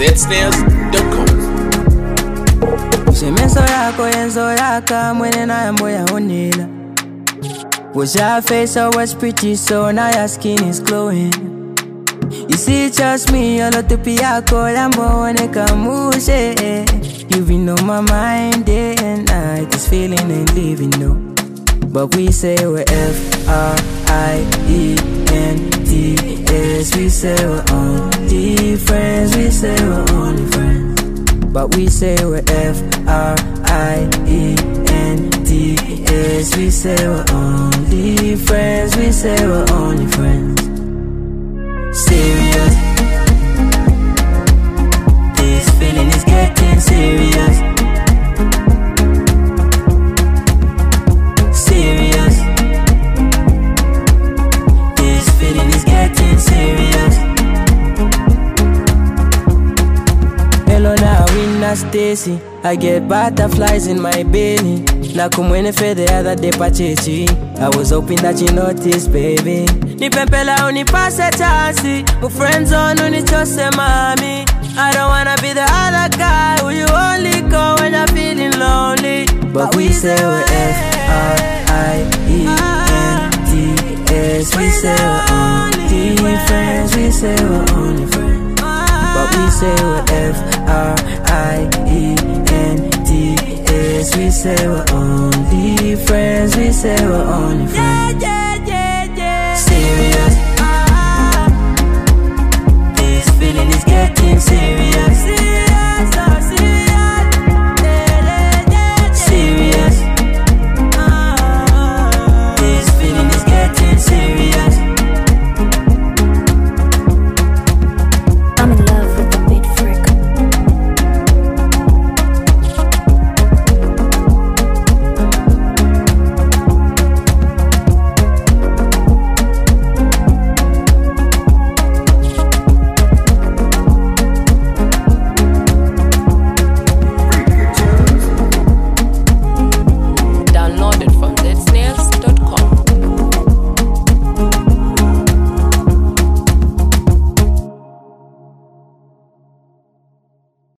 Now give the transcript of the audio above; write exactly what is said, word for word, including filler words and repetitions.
Z Snares dot com. Shemeso yako yenzo yaka mwene na yambo ya onela. Was your face always pretty, so now your skin is glowing. You see, trust me, all of the piyako lambo wane kamushe. You've been on my mind day and night, this feeling ain't leaving, no. But we say we're F R I E N D S. We say we're only friends, we say we're only friends. But we say we're F R I E N D S. We say we're only friends, we say we're only friends. Serious, this feeling is getting serious. Serious, this feeling is getting serious. Hello now, Winna Stacy. I get butterflies in my belly. Nakumwene fe the other day pachechi. I was hoping that you noticed, baby. Ni pempela unipase chansi. My friends on unichose mami. I don't wanna be the other guy who you only call when you're feeling lonely. But we say we're F R I E N D S. We say we're only friends, we say we're only friends. But we say we're F R I E N D S. We say we're only friends, we say we're only friends. Serious,